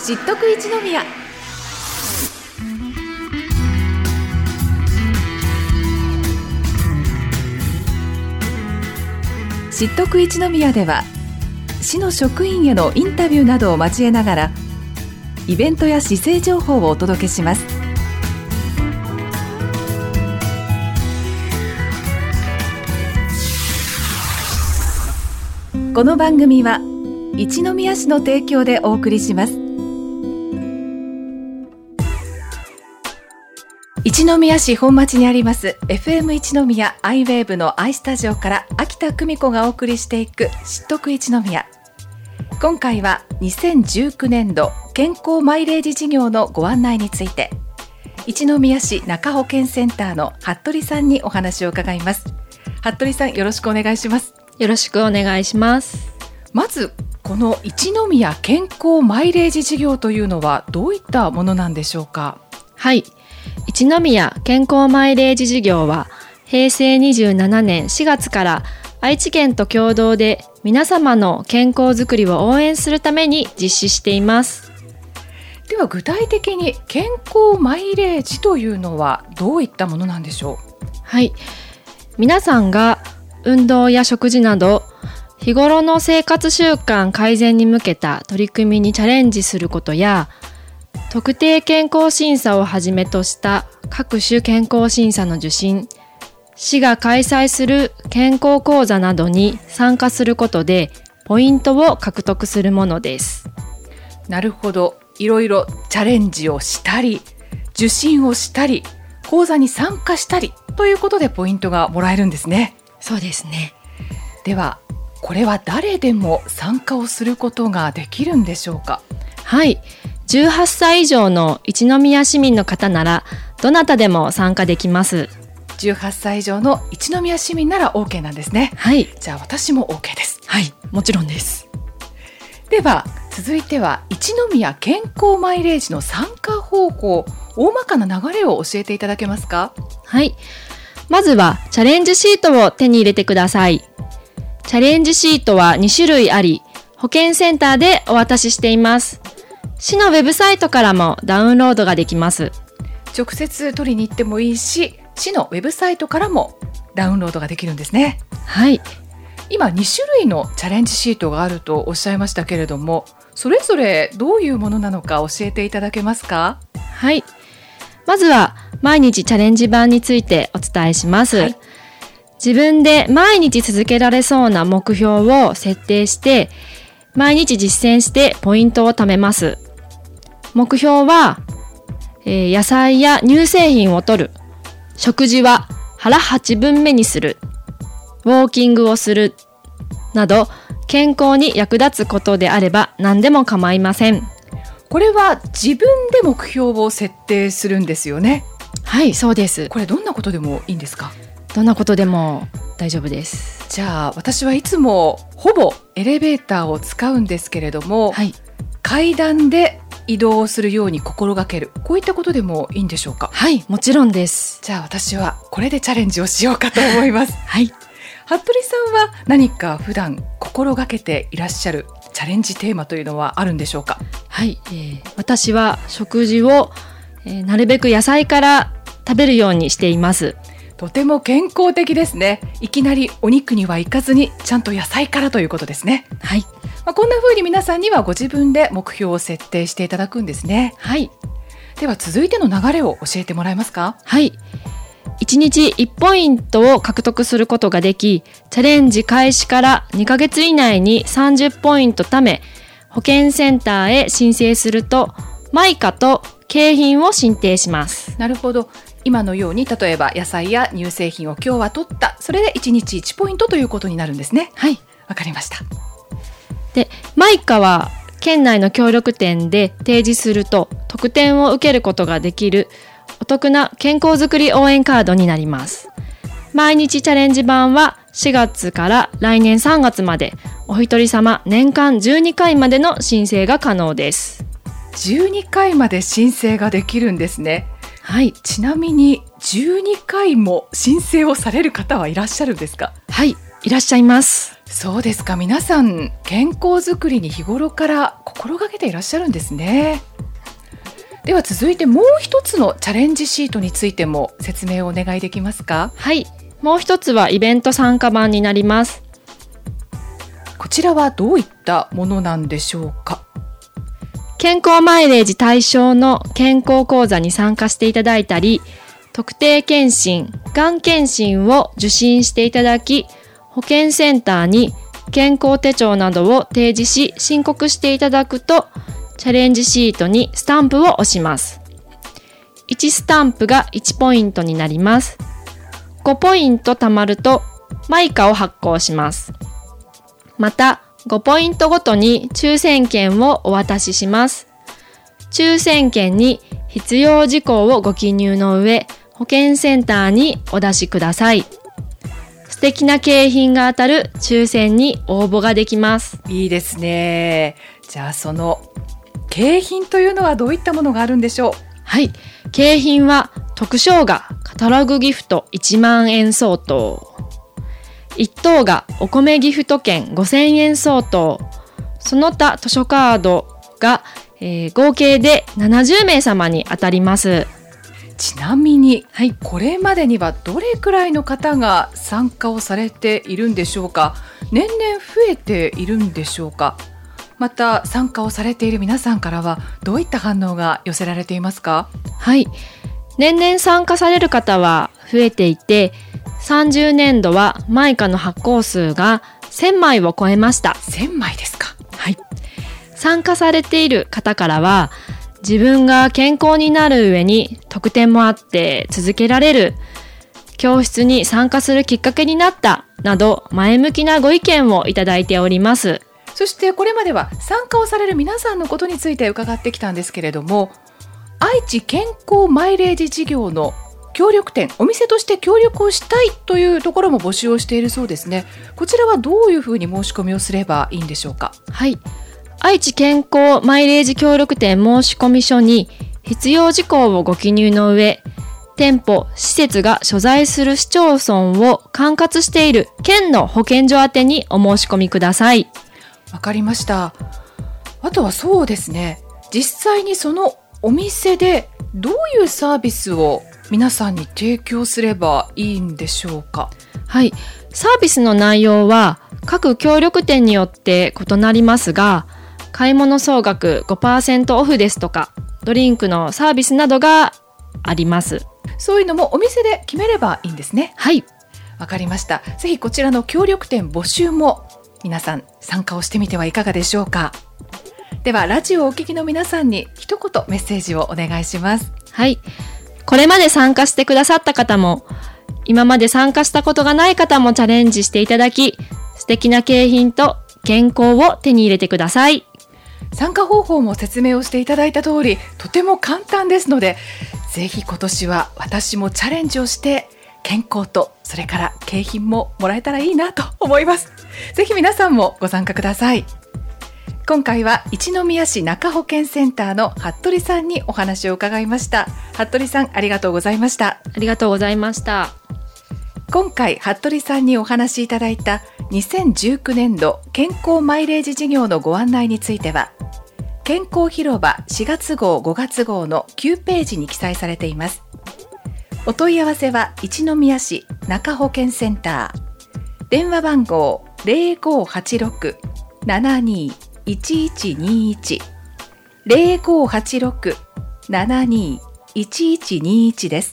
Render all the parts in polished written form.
知っとく一宮。知っとく一宮では、市の職員へのインタビューなどを交えながらイベントや市政情報をお届けします。この番組は一宮市の提供でお送りします。一宮市本町にあります FM 一宮アイウェーブの i スタジオから秋田久美子がお送りしていく知っとく一宮。今回は2019年度健康マイレージ事業のご案内について、一宮市中保健センターの服部さんにお話を伺います。服部さん、よろしくお願いします。 よろしくお願いします。 まずこの一宮健康マイレージ事業というのはどういったものなんでしょうか。 はい、一宮健康マイレージ事業は平成27年4月から愛知県と共同で皆様の健康づくりを応援するために実施しています。 では具体的に健康マイレージというのはどういったものなんでしょう。 はい、皆さんが運動や食事など日頃の生活習慣改善に向けた取り組みにチャレンジすることや、特定健康審査をはじめとした各種健康審査の受診、市が開催する健康講座などに参加することでポイントを獲得するものです。 なるほど、いろいろチャレンジをしたり受診をしたり講座に参加したりということでポイントがもらえるんですね。 そうですね。 ではこれは誰でも参加をすることができるんでしょうか。 はい、18歳以上の一宮市民の方ならどなたでも参加できます。 18歳以上の一宮市民なら OK なんですね。 はい、 じゃあ私も OK です。 はい、もちろんです。 では続いては一宮健康マイレージの参加方法、大まかな流れを教えていただけますか。 はい、まずはチャレンジシートを手に入れてください。チャレンジシートは2種類あり、保健センターでお渡ししています。市のウェブサイトからもダウンロードができます。 直接取りに行ってもいいし、市のウェブサイトからもダウンロードができるんですね。 はい、 今2種類のチャレンジシートがあるとおっしゃいましたけれども、それぞれどういうものなのか教えていただけますか。 はい、まずは毎日チャレンジ版についてお伝えします。はい、自分で毎日続けられそうな目標を設定して毎日実践してポイントを貯めます。目標は、野菜や乳製品を摂る、食事は腹8分目にする、ウォーキングをするなど健康に役立つことであれば何でも構いません。 これは自分で目標を設定するんですよね。 はい、そうです。 これどんなことでもいいんですか。 どんなことでも大丈夫です。 じゃあ私はいつもほぼエレベーターを使うんですけれども、 はい、 階段で移動するように心がける、こういったことでもいいんでしょうか。 はい、もちろんです。 じゃあ私はこれでチャレンジをしようかと思いますはい、 服部さんは何か普段心がけていらっしゃるチャレンジテーマというのはあるんでしょうか。 はい、私は食事を、なるべく野菜から食べるようにしています。 とても健康的ですね。いきなりお肉にはいかずにちゃんと野菜からということですね。 はい、 こんな風に皆さんにはご自分で目標を設定していただくんですね。 はい、 では続いての流れを教えてもらえますか。 はい、1日1ポイントを獲得することができ、チャレンジ開始から2ヶ月以内に30ポイント貯め、保健センターへ申請するとマイカと景品を申請します。 なるほど、今のように例えば野菜や乳製品を今日は取った、それで1日1ポイントということになるんですね。 はい、 わかりました。 で、マイカは県内の協力店で提示すると特典を受けることができるお得な健康づくり応援カードになります。毎日チャレンジ版は4月から来年3月までお一人様年間12回までの申請が可能です。 12回まで申請ができるんですね。 はい、 ちなみに12回も申請をされる方はいらっしゃるんですか。 はい、いらっしゃいます。 そうですか。皆さん健康づくりに日頃から心がけていらっしゃるんですね。では続いてもう一つのチャレンジシートについても説明をお願いできますか？ はい、もう一つはイベント参加版になります。 こちらはどういったものなんでしょうか？ 健康マイレージ対象の健康講座に参加していただいたり、特定健診、がん検診を受診していただき、保健センターに健康手帳などを提示し申告していただくと、チャレンジシートにスタンプを押します。1スタンプが1ポイントになります。5ポイント貯まるとマイカを発行します。また5ポイントごとに抽選券をお渡しします。抽選券に必要事項をご記入の上、保健センターにお出しください。素敵な景品が当たる抽選に応募ができます。 いいですね。じゃあその景品というのはどういったものがあるんでしょう？ はい、景品は特賞がカタログギフト1万円相当、1等がお米ギフト券5000円相当、その他図書カードが、合計で70名様に当たります。 ちなみに、これまでにはどれくらいの方が参加をされているんでしょうか？年々増えているんでしょうか？また参加をされている皆さんからはどういった反応が寄せられていますか？ はい、年々参加される方は増えていて、30年度はマイカの発行数が1000枚を超えました。 1000枚ですか？ はい。参加されている方からは、自分が健康になる上に特典もあって続けられる、教室に参加するきっかけになったなど前向きなご意見をいただいております。 そしてこれまでは参加をされる皆さんのことについて伺ってきたんですけれども、愛知健康マイレージ事業の協力店、お店として協力をしたいというところも募集をしているそうですね。こちらはどういうふうに申し込みをすればいいんでしょうか？ はい、愛知健康マイレージ協力店申込書に必要事項をご記入の上、店舗、施設が所在する市町村を管轄している県の保健所宛てにお申し込みください。 わかりました。あとはそうですね、実際にそのお店でどういうサービスを皆さんに提供すればいいんでしょうか？ はい、サービスの内容は各協力店によって異なりますが、買い物総額 5% オフですとか、ドリンクのサービスなどがあります。 そういうのもお店で決めればいいんですね。 はい、 わかりました。ぜひこちらの協力店募集も皆さん参加をしてみてはいかがでしょうか？ではラジオをお聞きの皆さんに一言メッセージをお願いします。 はい、これまで参加してくださった方も、今まで参加したことがない方もチャレンジしていただき、素敵な景品と健康を手に入れてください。 参加方法も説明をしていただいた通り、とても簡単ですので、ぜひ今年は私もチャレンジをして健康とそれから景品ももらえたらいいなと思います。ぜひ皆さんもご参加ください。今回は一宮市中保健センターの服部さんにお話を伺いました。服部さん、ありがとうございました。 ありがとうございました。 今回服部さんにお話しいただいた2019年度健康マイレージ事業のご案内については、健康広場4月号5月号の9ページに記載されています。お問い合わせは一宮市中保健センター、電話番号 0586-721121 0586-721121 です。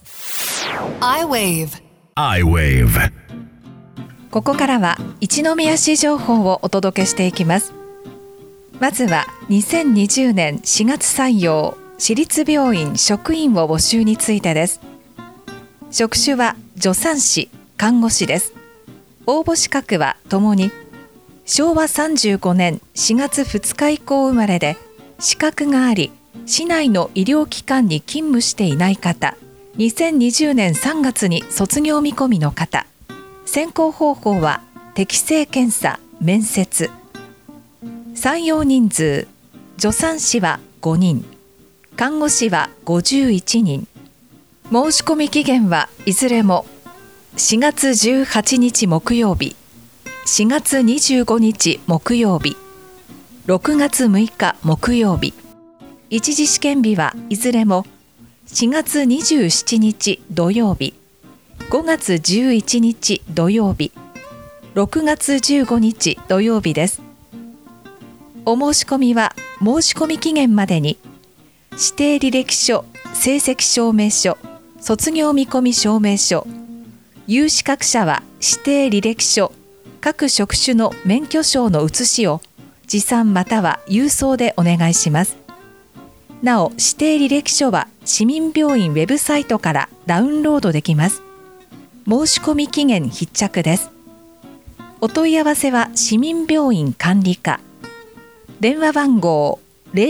iWave。 ここからは一宮市情報をお届けしていきます。まずは2020年4月採用市立病院職員を募集についてです。職種は助産師、看護師です。応募資格はともに昭和35年4月2日以降生まれで、資格があり市内の医療機関に勤務していない方、2020年3月に卒業見込みの方。選考方法は適性検査、面接。採用人数、助産師は5人、看護師は51人。申し込み期限はいずれも4月18日木曜日、 4月25日木曜日、6月6日木曜日、一次試験日はいずれも4月27日土曜日、5月11日土曜日、6月15日土曜日です。お申し込みは申し込み期限までに指定履歴書、成績証明書、卒業見込み証明書、有資格者は指定履歴書、各職種の免許証の写しを持参または郵送でお願いします。なお、指定履歴書は市民病院ウェブサイトからダウンロードできます。申し込み期限必着です。お問い合わせは市民病院管理課、電話番号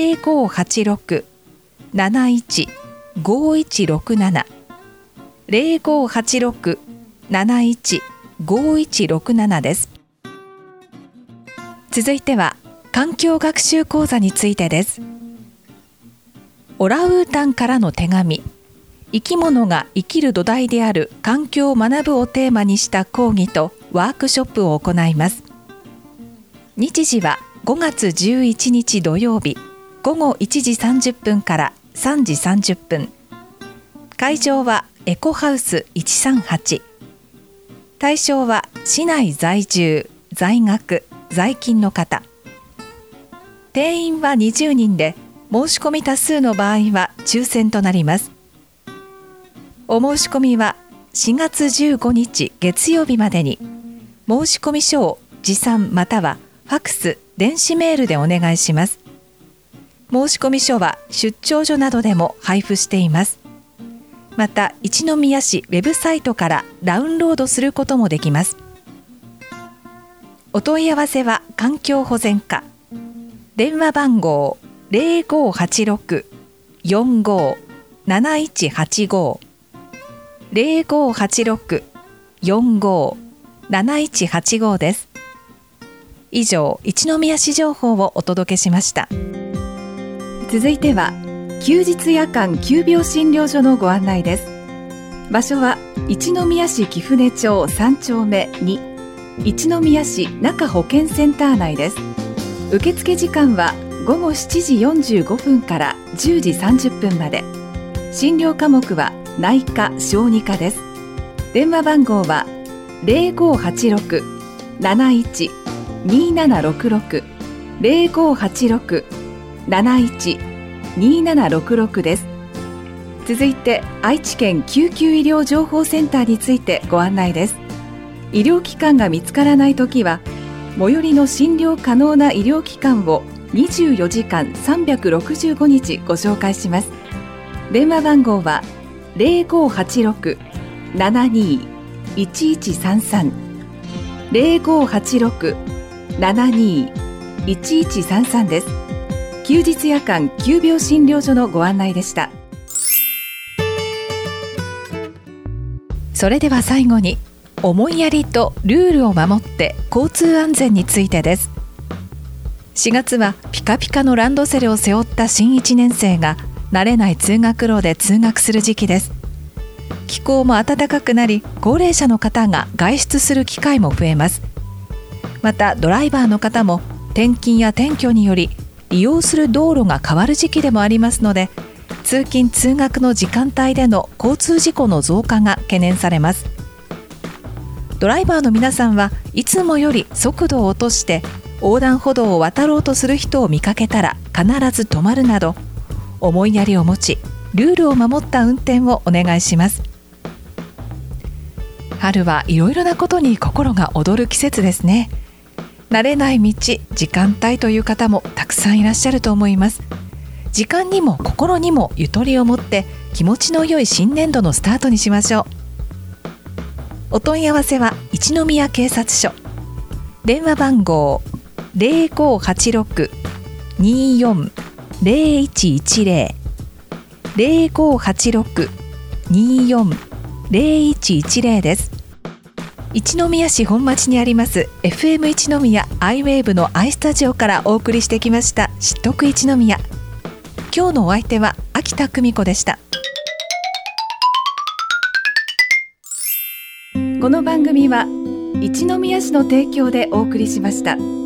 0586-71-5167 0586-71-5167 です。続いては環境学習講座についてです。オランウータンからの手紙、生き物が生きる土台である環境を学ぶをテーマにした講義とワークショップを行います。日時は5月11日土曜日午後1時30分から3時30分。会場はエコハウス138。対象は市内在住、在学、在勤の方。定員は20人で、申し込み多数の場合は抽選となります。お申し込みは4月15日月曜日までに、申し込み書を持参またはファクス、電子メールでお願いします。申し込み書は出張所などでも配布しています。また、一宮市ウェブサイトからダウンロードすることもできます。お問い合わせは環境保全課、電話番号 0586-45-7185 0586-45-7185 です。以上、一宮市情報をお届けしました。続いては休日夜間急病診療所のご案内です。場所は一宮市貴船町3丁目2、一宮市中保健センター内です。受付時間は午後7時45分から10時30分まで。診療科目は内科・小児科です。電話番号は 0586-71-2766 0586-71-2766 です。続いて愛知県救急医療情報センターについてご案内です。医療機関が見つからないときは、最寄りの診療可能な医療機関を24時間365日ご紹介します。電話番号は 0586-72-1133 0586-72-1133 です。休日夜間急病診療所のご案内でした。それでは最後に、思いやりとルールを守って交通安全についてです。4月はピカピカのランドセルを背負った新1年生が慣れない通学路で通学する時期です。気候も暖かくなり、高齢者の方が外出する機会も増えます。またドライバーの方も転勤や転居により利用する道路が変わる時期でもありますので、通勤通学の時間帯での交通事故の増加が懸念されます。ドライバーの皆さんはいつもより速度を落として横断歩道を渡ろうとする人を見かけたら必ず止まるなど、思いやりを持ちルールを守った運転をお願いします。春はいろいろなことに心が躍る季節ですね。慣れない道、時間帯という方もたくさんいらっしゃると思います。時間にも心にもゆとりを持って気持ちの良い新年度のスタートにしましょう。お問い合わせは一宮警察署、電話番号 0586-24-0110 0586-24-0110 です。一宮市本町にあります FM 一宮アイウェーブのアイスタジオからお送りしてきました知っとく一宮。今日のお相手は秋田久美子でした。この番組は一宮市の提供でお送りしました。